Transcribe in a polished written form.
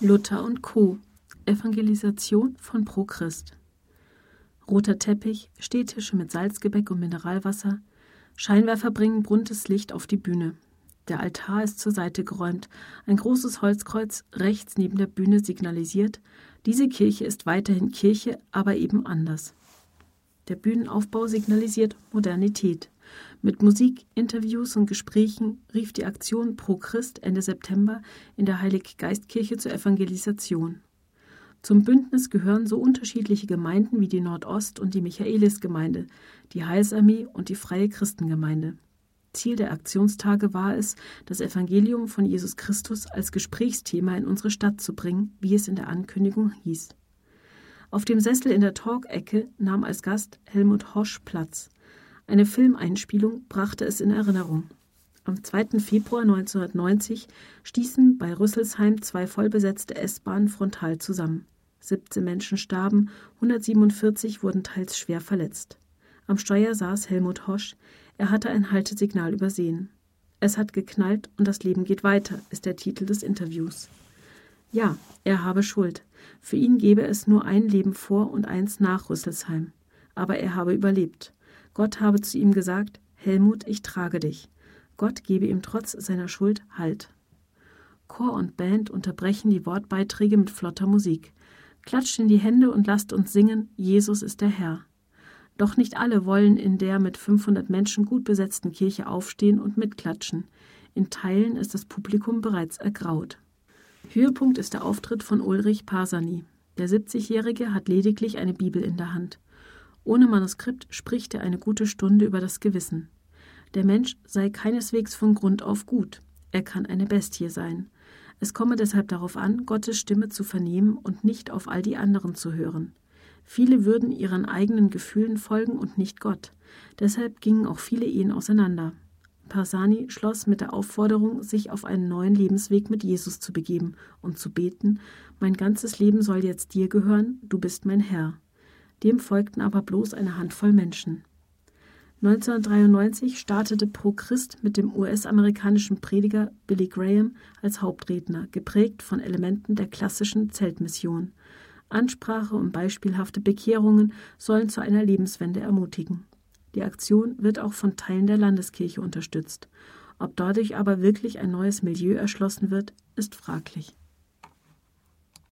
Luther und Co. Evangelisation von Pro Christ. Roter Teppich, Stehtische mit Salzgebäck und Mineralwasser. Scheinwerfer bringen buntes Licht auf die Bühne. Der Altar ist zur Seite geräumt. Ein großes Holzkreuz rechts neben der Bühne signalisiert, diese Kirche ist weiterhin Kirche, aber eben anders. Der Bühnenaufbau signalisiert Modernität. Mit Musik, Interviews und Gesprächen rief die Aktion Pro Christ Ende September in der Heilig-Geist-Kirche zur Evangelisation. Zum Bündnis gehören so unterschiedliche Gemeinden wie die Nordost- und die Michaelisgemeinde, die Heilsarmee und die Freie Christengemeinde. Ziel der Aktionstage war es, das Evangelium von Jesus Christus als Gesprächsthema in unsere Stadt zu bringen, wie es in der Ankündigung hieß. Auf dem Sessel in der Talk-Ecke nahm als Gast Helmut Hosch Platz. Eine Filmeinspielung brachte es in Erinnerung. Am 2. Februar 1990 stießen bei Rüsselsheim 2 vollbesetzte S-Bahnen frontal zusammen. 17 Menschen starben, 147 wurden teils schwer verletzt. Am Steuer saß Helmut Hosch. Er hatte ein Haltesignal übersehen. Es hat geknallt und das Leben geht weiter, ist der Titel des Interviews. Ja, er habe Schuld. Für ihn gebe es nur ein Leben vor und eins nach Rüsselsheim. Aber er habe überlebt. Gott habe zu ihm gesagt, Helmut, ich trage dich. Gott gebe ihm trotz seiner Schuld Halt. Chor und Band unterbrechen die Wortbeiträge mit flotter Musik. Klatscht in die Hände und lasst uns singen, Jesus ist der Herr. Doch nicht alle wollen in der mit 500 Menschen gut besetzten Kirche aufstehen und mitklatschen. In Teilen ist das Publikum bereits ergraut. Höhepunkt ist der Auftritt von Ulrich Parsani. Der 70-Jährige hat lediglich eine Bibel in der Hand. Ohne Manuskript spricht er eine gute Stunde über das Gewissen. Der Mensch sei keineswegs von Grund auf gut. Er kann eine Bestie sein. Es komme deshalb darauf an, Gottes Stimme zu vernehmen und nicht auf all die anderen zu hören. Viele würden ihren eigenen Gefühlen folgen und nicht Gott. Deshalb gingen auch viele Ehen auseinander. Parsani schloss mit der Aufforderung, sich auf einen neuen Lebensweg mit Jesus zu begeben und zu beten, mein ganzes Leben soll jetzt dir gehören, du bist mein Herr. Dem folgten aber bloß eine Handvoll Menschen. 1993 startete Pro Christ mit dem US-amerikanischen Prediger Billy Graham als Hauptredner, geprägt von Elementen der klassischen Zeltmission. Ansprache und beispielhafte Bekehrungen sollen zu einer Lebenswende ermutigen. Die Aktion wird auch von Teilen der Landeskirche unterstützt. Ob dadurch aber wirklich ein neues Milieu erschlossen wird, ist fraglich.